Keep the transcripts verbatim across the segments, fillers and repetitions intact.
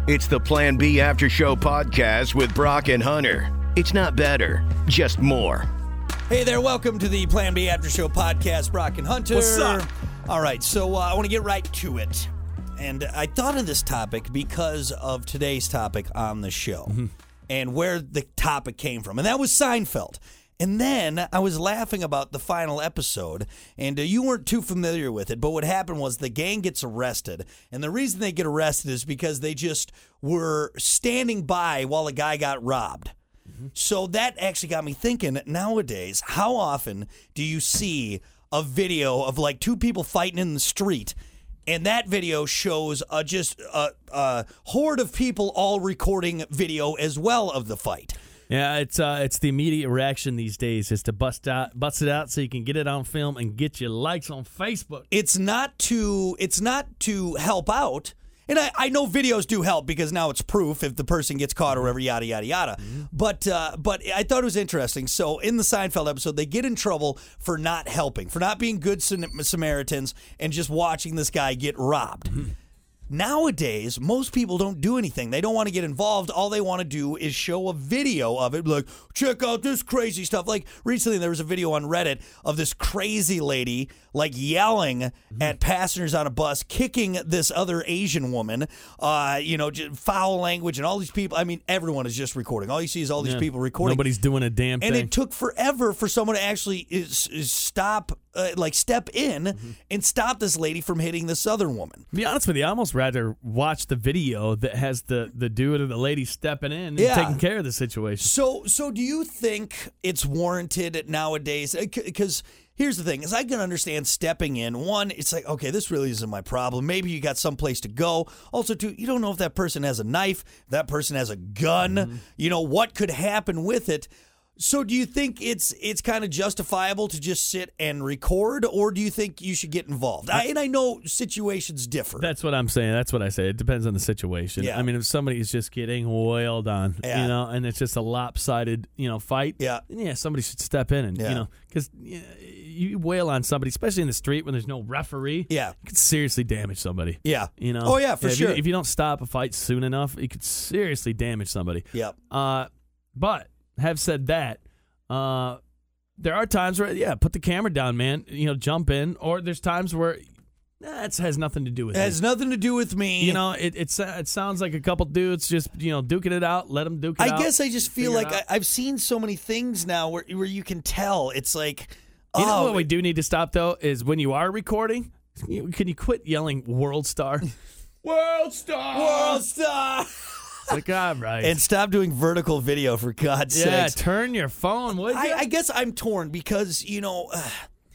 It's the Plan B After Show podcast with Brock and Hunter. It's not better, just more. Hey there, welcome to the Plan B After Show podcast, Brock and Hunter. What's up? All right, so uh, I want to get right to it. And I thought of this topic because of today's topic on the show mm-hmm. and where the topic came from. And that was Seinfeld. And then I was laughing about the final episode, and uh, you weren't too familiar with it, but what happened was the gang gets arrested, and the reason they get arrested is because they just were standing by while a guy got robbed. Mm-hmm. So that actually got me thinking, nowadays, how often do you see a video of like two people fighting in the street, and that video shows uh, just a, a horde of people all recording video as well of the fight? Yeah, it's uh, it's the immediate reaction these days is to bust out, bust it out so you can get it on film and get your likes on Facebook. It's not to it's not to help out, and I, I know videos do help because now it's proof if the person gets caught or whatever, yada yada yada. Mm-hmm. But uh, but I thought it was interesting. So in the Seinfeld episode, they get in trouble for not helping, for not being good Samaritans, and just watching this guy get robbed. Mm-hmm. Nowadays, most people don't do anything. They don't want to get involved. All they want to do is show a video of it. Like, check out this crazy stuff. Like, recently there was a video on Reddit of this crazy lady, like, yelling mm-hmm. at passengers on a bus, kicking this other Asian woman, uh, you know, just foul language, and all these people. I mean, everyone is just recording. All you see is all these yeah. people recording. Nobody's doing a damn thing. And it took forever for someone to actually is, is stop, uh, like, step in mm-hmm. and stop this lady from hitting this other woman. To be honest with you, I almost rather watch the video that has the, the dude or the lady stepping in and yeah. taking care of the situation. So, so do you think it's warranted nowadays? Because here's the thing, is I can understand stepping in. One, it's like, okay, this really isn't my problem. Maybe you got someplace to go. Also, two, you don't know if that person has a knife, if that person has a gun, mm-hmm. you know, what could happen with it. So do you think it's it's kind of justifiable to just sit and record, or do you think you should get involved? I, and I know situations differ. That's what I'm saying. That's what I say. It depends on the situation. Yeah. I mean, if somebody is just getting wailed on, yeah. you know, and it's just a lopsided, you know, fight, yeah, then yeah, somebody should step in and, yeah. you know, because you, know, you wail on somebody, especially in the street when there's no referee, yeah, it could seriously damage somebody. Yeah. You know? Oh, yeah, for yeah, sure. If you, if you don't stop a fight soon enough, it could seriously damage somebody. Yep. Uh, but have said that, uh, there are times where, yeah, put the camera down, man. You know, jump in. Or there's times where that has nothing to do with it. It has nothing to do with me. You know, it it, it sounds like a couple dudes just, you know, duking it out. Let them duke it I out. I guess I just feel like I, I've seen so many things now where where you can tell. It's like, oh. You know what we do need to stop, though, is when you are recording, can you quit yelling world star? World star! World star! It's like, all right. And stop doing vertical video, for God's sake. Yeah, turn your phone, would you? I, I guess I'm torn because, you know, uh,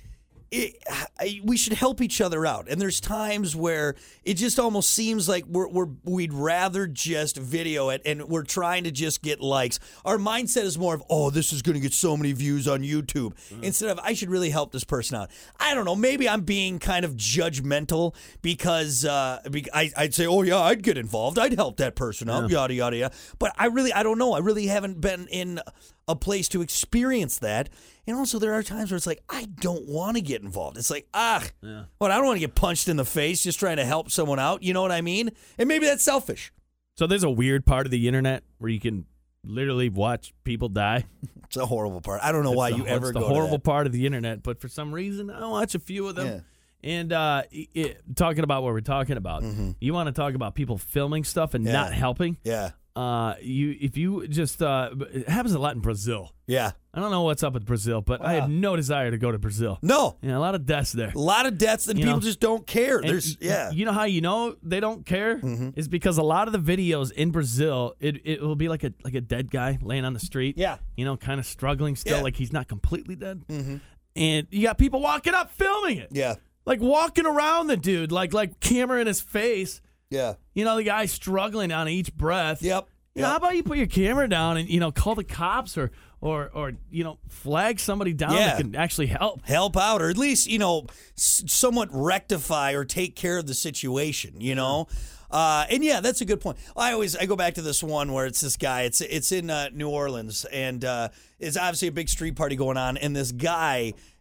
it, I, we should help each other out. And there's times where it just almost seems like we're, we're, we'd rather just video it and we're trying to just get likes. Our mindset is more of, oh, this is going to get so many views on YouTube. Mm-hmm. Instead of, I should really help this person out. I don't know. Maybe I'm being kind of judgmental because uh, I, I'd say, oh, yeah, I'd get involved. I'd help that person out, yeah. yada, yada, yada. But I really, I don't know. I really haven't been in a place to experience that. And also there are times where it's like, I don't want to get involved. It's like, ah, yeah. well, I don't want to get punched in the face just trying to help someone out. You know what I mean? And maybe that's selfish. So there's a weird part of the internet where you can literally watch people die. It's a horrible part. I don't know it's why the, you ever it's the go horrible to that. part of the internet, but for some reason I watch a few of them. Yeah. And uh, it, talking about what we're talking about, mm-hmm. you want to talk about people filming stuff and yeah. not helping? Yeah. Uh, you if you just uh, it happens a lot in Brazil. Yeah. I don't know what's up with Brazil, but wow. I have no desire to go to Brazil. No. Yeah, a lot of deaths there. A lot of deaths, and you people know? just don't care. And There's yeah. You know how you know they don't care mm-hmm. is because a lot of the videos in Brazil, it it will be like a like a dead guy laying on the street. Yeah. You know, kind of struggling still, yeah. like he's not completely dead. Mm-hmm. And you got people walking up filming it. Yeah. Like walking around the dude, like like camera in his face. Yeah. You know, the guy struggling on each breath. Yep. You know, yep. how about you put your camera down and, you know, call the cops or, or, or you know, flag somebody down yeah. that can actually help. Help out, or at least, you know, s- somewhat rectify or take care of the situation, you know? Uh, and yeah, that's a good point. I always I go back to this one where it's this guy. It's it's in uh, New Orleans, and uh, it's obviously a big street party going on, and this guy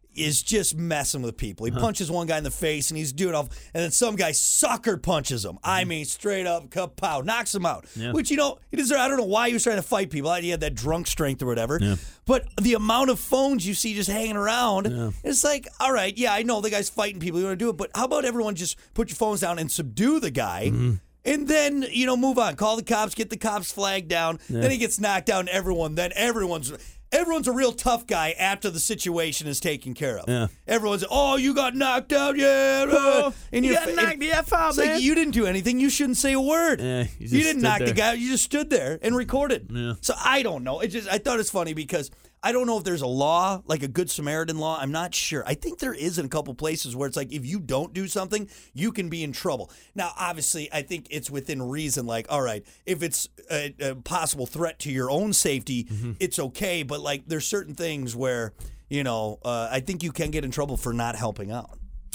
is just messing with people. He punches one guy in the face, and he's doing all, and then some guy sucker punches him. I mean, straight up, kapow, knocks him out. Yeah. Which, you know, it is, I don't know why he was trying to fight people. He had that drunk strength or whatever. Yeah. But the amount of phones you see just hanging around, Yeah. it's like, all right, yeah, I know the guy's fighting people. You want to do it, but how about everyone just put your phones down and subdue the guy? Mm-hmm. And then, you know, move on. Call the cops, get the cops flagged down. Yeah. Then he gets knocked down, everyone. Then everyone's everyone's a real tough guy after the situation is taken care of. Yeah. Everyone's, oh, you got knocked out, yeah. Oh, and you you're got fa- knocked the F out, it's man. like, you didn't do anything. You shouldn't say a word. Yeah, you you, just didn't stood knock the there. guy out. You just stood there and recorded. Yeah. So I don't know. It just I thought it's funny because I don't know if there's a law, like a Good Samaritan law. I'm not sure. I think there is in a couple places where it's like if you don't do something, you can be in trouble. Now, obviously, I think it's within reason. Like, all right, if it's a, a possible threat to your own safety, Mm-hmm. it's okay. But like, there's certain things where, you know, uh, I think you can get in trouble for not helping out.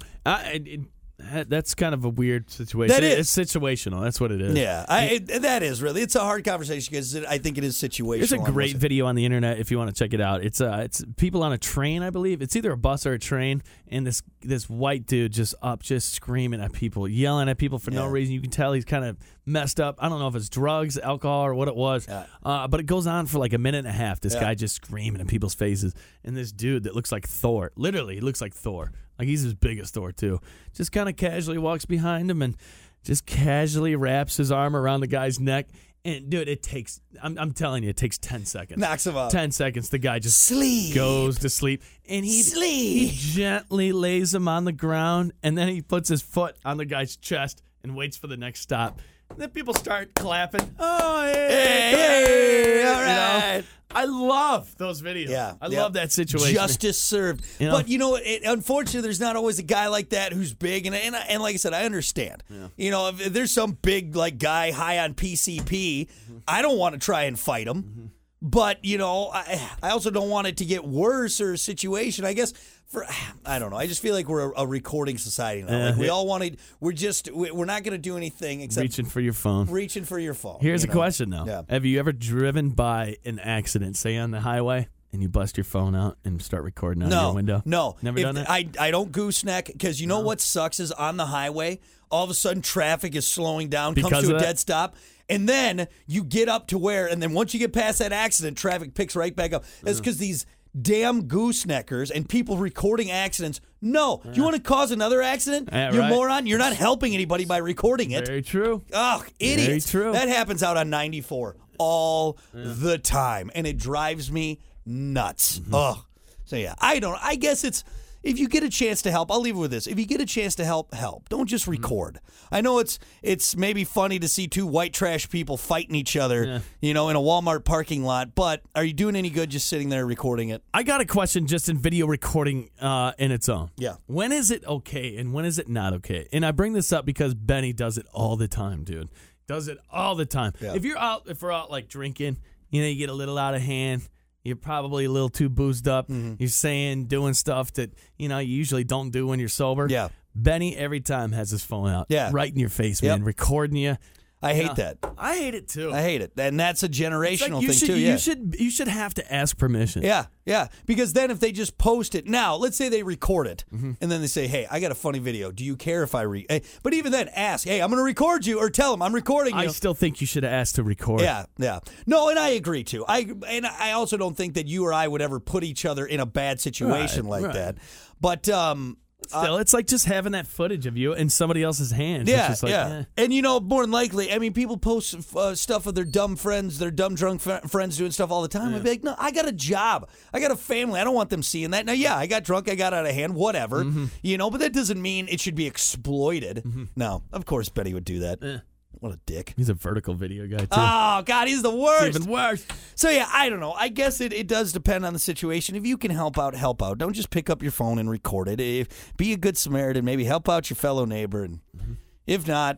I, it, it, that's kind of a weird situation. That is. It's situational. That's what it is. Yeah, I, it, that is really. It's a hard conversation because I think it is situational. There's a great almost. video on the internet if you want to check it out. It's uh, it's people on a train, I believe. It's either a bus or a train, and this this white dude just up, just screaming at people, yelling at people for no Yeah. reason. You can tell he's kind of messed up. I don't know if it's drugs, alcohol, or what it was, Yeah. uh, but it goes on for like a minute and a half. This Yeah. guy just screaming in people's faces, and this dude that looks like Thor, literally, he looks like Thor. Like he's as big as Thor too. Just kind of casually walks behind him and just casually wraps his arm around the guy's neck. And dude, it takes, I'm, I'm telling you, it takes ten seconds. Knocks him out. ten seconds, the guy just Sleep. goes to sleep. And he, Sleep. he gently lays him on the ground, and then he puts his foot on the guy's chest and waits for the next stop. And then people start clapping. Oh, hey, Hey, hey, all You know? right. I love those videos. Yeah, I yeah. love that situation. Justice served. You know? But you know, it, unfortunately, there's not always a guy like that who's big, and and, and like I said, I understand. You know, if there's some big like guy high on P C P, Mm-hmm. I don't want to try and fight him. Mm-hmm. But you know, I I also don't want it to get worse or a situation. I guess for I don't know. I just feel like we're a, a recording society now. Like we all wanted. We're just we- we're not going to do anything except Reaching for your phone. reaching for your phone. Here's you a know? question, though. Yeah. Have you ever driven by an accident, say on the highway, and you bust your phone out and start recording out of No, your window? no. Never If done that? I, I don't gooseneck because you know what sucks is on the highway, all of a sudden traffic is slowing down, Because comes to of a that? dead stop, and then you get up to where, and then once you get past that accident, traffic picks right back up. That's because these damn gooseneckers and people recording accidents. No, you want to cause another accident? Yeah, you right. moron. You're not helping anybody by recording it. Very true. Ugh, idiots. true. That happens out on ninety-four all the time, and it drives me nuts. Mm-hmm. Ugh. So yeah, I don't. I guess it's if you get a chance to help. I'll leave it with this: if you get a chance to help, help. Don't just record. I know it's it's maybe funny to see two white trash people fighting each other, Yeah. you know, in a Walmart parking lot. But are you doing any good just sitting there recording it? I got a question just in video recording uh, in its own. Yeah. When is it okay and when is it not okay? And I bring this up because Benny does it all the time, dude. Does it all the time. Yeah. If you're out, if we're out like drinking, you know, you get a little out of hand. You're probably a little too boozed up. Mm-hmm. You're saying, doing stuff that, you know, you usually don't do when you're sober. Yeah. Benny every time has his phone out. Yeah. Right in your face, Yep. man. Recording you. I hate know, that. I hate it too. I hate it, and that's a It's like generational you thing should, too. You Yeah. should you should have to ask permission. Yeah, yeah. Because then if they just post it now, let's say they record it, Mm-hmm. and then they say, "Hey, I got a funny video. Do you care if I re?" Hey, but even then, ask, "Hey, I'm going to record you," or tell them I'm recording you. I still think you should have asked to record. yeah, yeah. No, and I agree too. I and I also don't think that you or I would ever put each other in a bad situation Right, like right. that. But um, Still, it's like just having that footage of you in somebody else's hands. yeah, it's just like, yeah. eh. And you know, more than likely, I mean, people post uh, stuff of their dumb friends, their dumb drunk f- friends doing stuff all the time. I'd be like, no, I got a job, I got a family. I don't want them seeing that. Now, yeah, I got drunk, I got out of hand, whatever, Mm-hmm. you know. But that doesn't mean it should be exploited. No, of course, Betty would do that. Eh. What a dick. He's a vertical video guy too. Oh God, he's the worst. It's even worse. So yeah, I don't know. I guess it, it does depend on the situation. If you can help out, help out. Don't just pick up your phone and record it. If, be a good Samaritan. Maybe help out your fellow neighbor. And if not,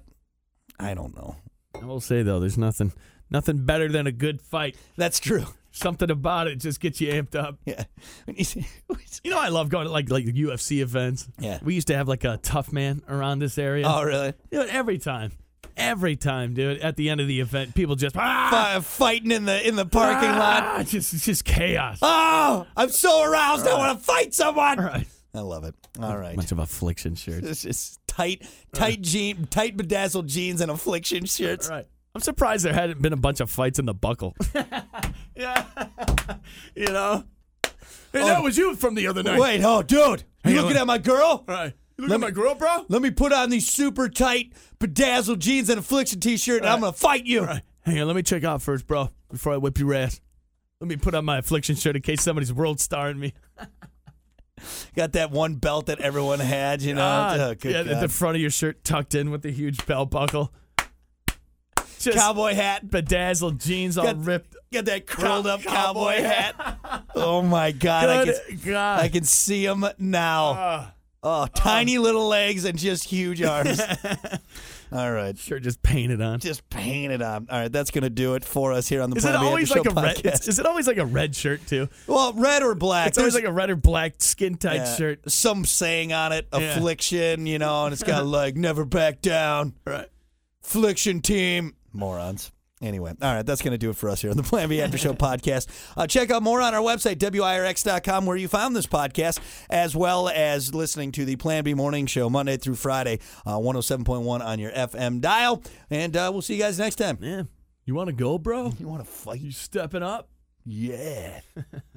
I don't know. I will say though, there's nothing nothing better than a good fight. That's true. Something about it just gets you amped up. Yeah. When you say- You know, I love going to like like U F C events. Yeah. We used to have like a tough man around this area. oh really? You know, every time. every time, dude. At the end of the event, people just ah, Fi- fighting in the in the parking ah, lot. Just, it's just chaos. Oh, I'm so aroused. I want to fight someone. Right. I love it. All right. Bunch of affliction shirts. It's just tight, tight jean, tight bedazzled jeans and affliction shirts. Right. I'm surprised there hadn't been a bunch of fights in the buckle. Yeah. You know? Hey, Oh. that was you from the other night. Wait, oh, dude, you Hey, looking look. at my girl? Right. You looking at my girl, bro? Let me put on these super tight, bedazzled jeans and affliction t-shirt, and I'm gonna fight you. All right. Hang on, let me check out first, bro, before I whip your ass. Let me put on my affliction shirt in case somebody's world starring me. Got that one belt that everyone had, you know. God. Oh, good yeah, God. the front of your shirt tucked in with the huge belt buckle. Just Cowboy hat. bedazzled jeans all Got- ripped. Got that curled up Cowboy cowboy hat. Oh my God, I Good can, God. I can see him now. Ah. Oh, tiny little legs and just huge arms. All right. Shirt just painted on. Just paint it on. All right, that's going to do it for us here on the Is it Plan B always After like a Show red? podcast. Is it always like a red shirt too? Well, red or black. It's always There's like a red or black skin tight yeah, shirt. some saying on it, Yeah. affliction, you know, and it's got like never back down, Right. affliction team. Morons. Anyway, all right, that's going to do it for us here on the Plan B After Show podcast. Uh, check out more on our website, W I R X dot com, where you found this podcast, as well as listening to the Plan B Morning Show Monday through Friday, uh, one oh seven point one on your F M dial. And uh, we'll see you guys next time. Yeah. You want to go, bro? You want to fight? You stepping up? Yeah.